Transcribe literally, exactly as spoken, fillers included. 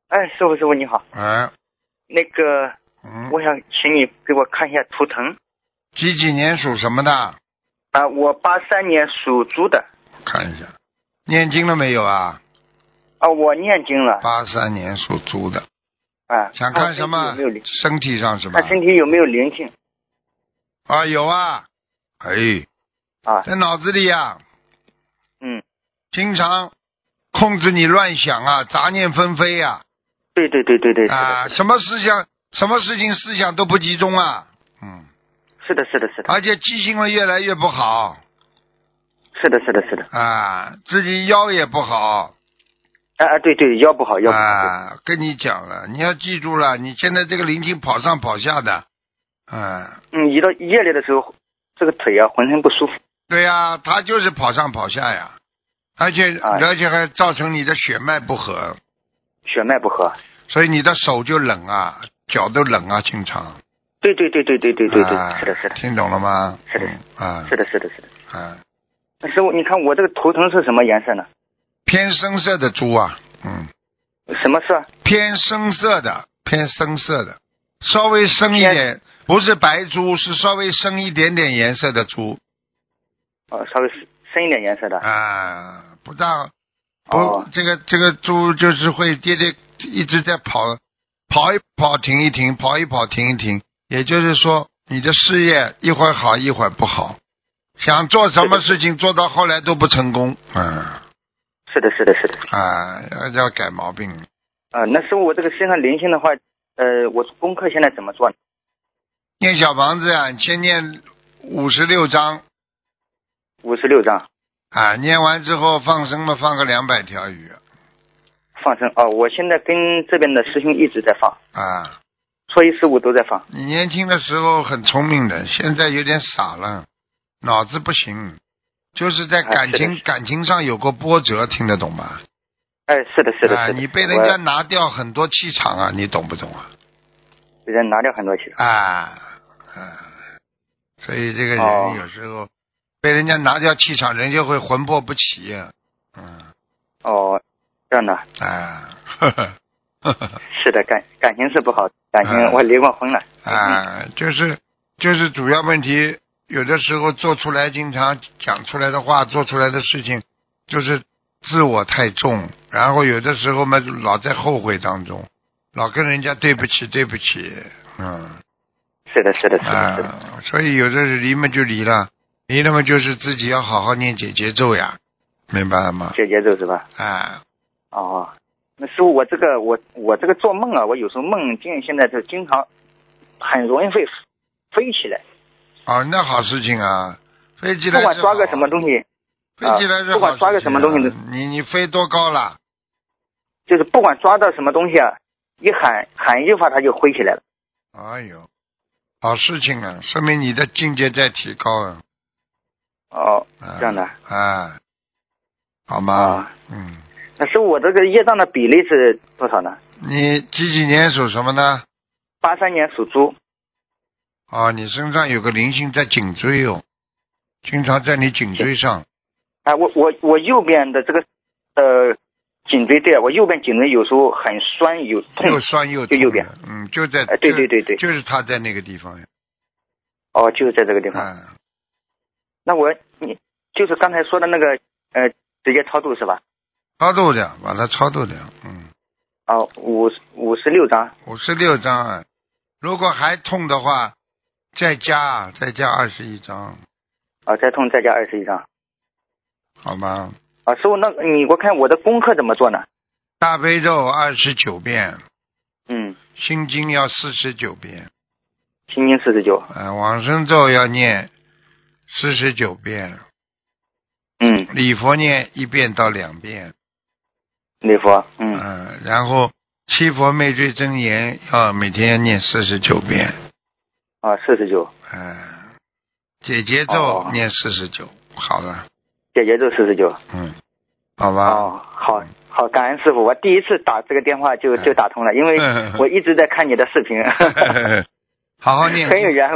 哎，师傅，师傅你好。 哎， 那个， 嗯， 我想请你给我看一下图腾。 几几年属什么的？ 啊，我八三年属猪的。 看一下，念经了没有啊？ 啊，我念经了。 八三年属猪的。 啊。 想看什么？ 有没有灵？ 身体上是吧？ 看身体有没有灵性？ 啊，有啊。哎。 啊。 在脑子里呀。 嗯。 经常控制你乱想啊，杂念纷飞呀。 对对对对对。 啊，什么思想，什么事情思想都不集中啊。嗯。 是的，是的，是的。 而且记性了越来越不好。 是的，是的，是的。 啊，自己腰也不好。 啊啊，对对，腰不好，腰不好。 啊，跟你讲了，你要记住了，你现在这个灵性跑上跑下的。啊。 嗯，一到夜里的时候，这个腿啊浑身不舒服。 对呀、啊，他就是跑上跑下呀，而且、啊、而且还造成你的血脉不和。 血脉不和。 所以你的手就冷啊，脚都冷啊，经常。 对对对对对对对对，啊、是的是的。 听懂了吗？ 是的。 嗯、啊。 是的是的是的。 啊。 那师傅，你看我这个图腾是什么颜色呢？ 偏深色的猪啊，嗯。 什么色？ 偏深色的，偏深色的，稍微深一点，不是白猪，是稍微深一点点颜色的猪。 哦，稍微深一点颜色的。 啊，不大，不， 哦、 这个这个猪就是会跌跌一直在跑，跑一跑停一停，跑一跑停一停，也就是说你的事业一会儿好一会儿不好，想做什么事情做到后来都不成功。嗯。 是的，是的，是的。 啊，要要改毛病。 啊，那师傅，我这个身上灵性的话，呃，我功课现在怎么做呢？ 念小房子啊，先念五十六章。 五十六章。 啊，念完之后放生嘛，放个两百条鱼。 放生哦，我现在跟这边的师兄一直在放。 啊。 初一十五都在放。 你年轻的时候很聪明的，现在有点傻了，脑子不行。就是在感情、啊、感情上有过波折，听得懂吗？ 哎，是的，是的， 啊， 是的。 你被人家拿掉很多气场啊，你懂不懂啊？ 被人拿掉很多气场。 啊，啊，所以这个人有时候被人家拿掉气场，人就会魂魄不齐啊。嗯。 哦，这样的。 啊，呵呵呵呵。 是的，感感情是不好，感情、啊、我离过婚了。 啊，就是就是主要问题。有的时候做出来，经常讲出来的话，做出来的事情，就是自我太重，然后有的时候嘛，老在后悔当中，老跟人家对不起，对不起，嗯。 是的，是的，是的， 啊、 是的。 所以有的离嘛就离了，离了嘛就是自己要好好念解结咒呀，明白了吗？ 解结咒是吧？ 啊。 哦，那师傅，我这个我我这个做梦啊，我有时候梦境现在就经常很容易会飞起来。 哦，那好事情啊，飞起来不管抓个什么东西， 飞起来是好事情、啊、 不管抓个什么东西， 你你飞多高了？ 就是不管抓到什么东西啊，一喊喊一句话，它就飞起来了。 哎呦，好事情啊，说明你的境界在提高啊。 哦，这样的。 啊，好吗？ 啊、 嗯。 那师傅，我这个业障的比例是多少呢？ 你几几年属什么呢？ 八三年属猪。 哦，你身上有个灵性在颈椎哦，经常在你颈椎上。 啊，我我我右边的这个呃颈椎对，我右边颈椎有时候很酸有痛， 又酸又痛， 就右边， 嗯，就在， 哎、对对对对， 就是他在那个地方呀。 哦，就是在这个地方。 嗯、 那我你就是刚才说的那个呃，直接超度是吧？ 超度的，把它超度掉，嗯。 哦，五五十六张。 五十六张啊，如果还痛的话。再加再加二十一张， 啊，再痛再加二十一张， 好吗？ 啊，师傅，那你我看我的功课怎么做呢？ 大悲咒二十九遍， 嗯， 心经要四十九遍， 心经四十九， 呃，往生咒要念四十九遍， 嗯， 礼佛念一遍到两遍， 礼佛，嗯， 呃、然后七佛灭罪真言要每天要念四十九遍。 啊，四十九。 嗯，解结咒念四十九，好了。 解结咒四十九。 嗯，好吧。 哦，好，好，感恩师傅，我第一次打这个电话就就打通了，因为我一直在看你的视频。 好好念。 很有缘分。